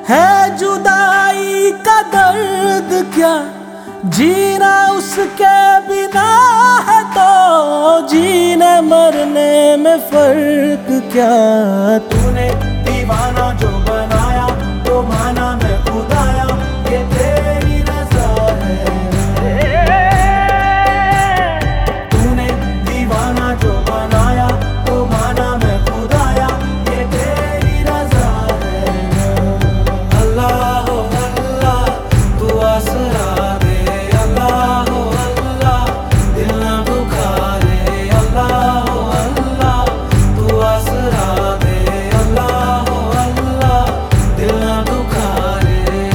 है जुदाई का दर्द क्या, जीना उसके बिना है तो जीने मरने में फर्क क्या। तूने दीवाना जो बनाया तो माना मैं खुदाया, ये तेरी रज़ा है। तूने दीवाना जो बनाया तो माना मैं खुदाया, ये तेरी रज़ा है। अल्लाह हो अल्लाह तू आसरा दे, अल्लाह हो अल्लाह दिल ना दुखारे, अल्लाह हो अल्लाह तू आसरा दे, अल्लाह हो अल्लाह दिल ना दुखारे।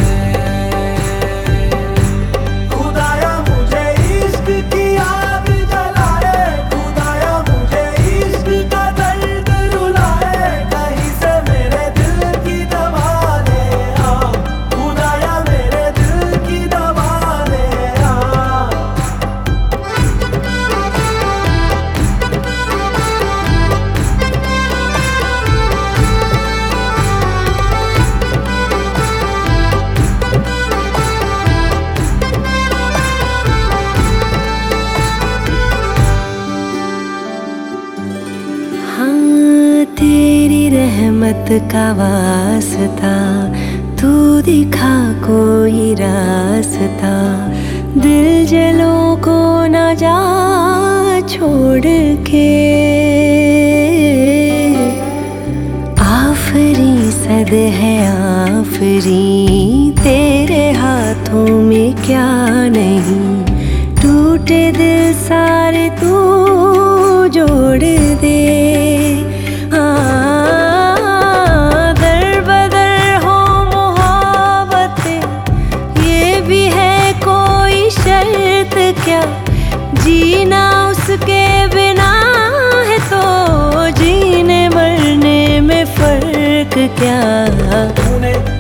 खुदाया मुझे इश्क की आग जलाए, खुदाया मुझे इश्क का दर्द रुलाए, कहीं से मेरे दिल की दवा ले आ, खुदाया मेरे दिल की दवा ले आ। हाँ तेरी रहमत का वास्ता, तू दिखा कोई रास्ता, दिल जलों को ना जा छोड़ के। आफरी सद है आफरी, तेरे हाथों में क्या नहीं, टूटे दिल सारे तू जोड़ दे। दर बदर हो मोहब्बतें, ये भी है कोई शर्त क्या, जीना उसके बिना है तो जीने मरने में फर्क क्या। तूने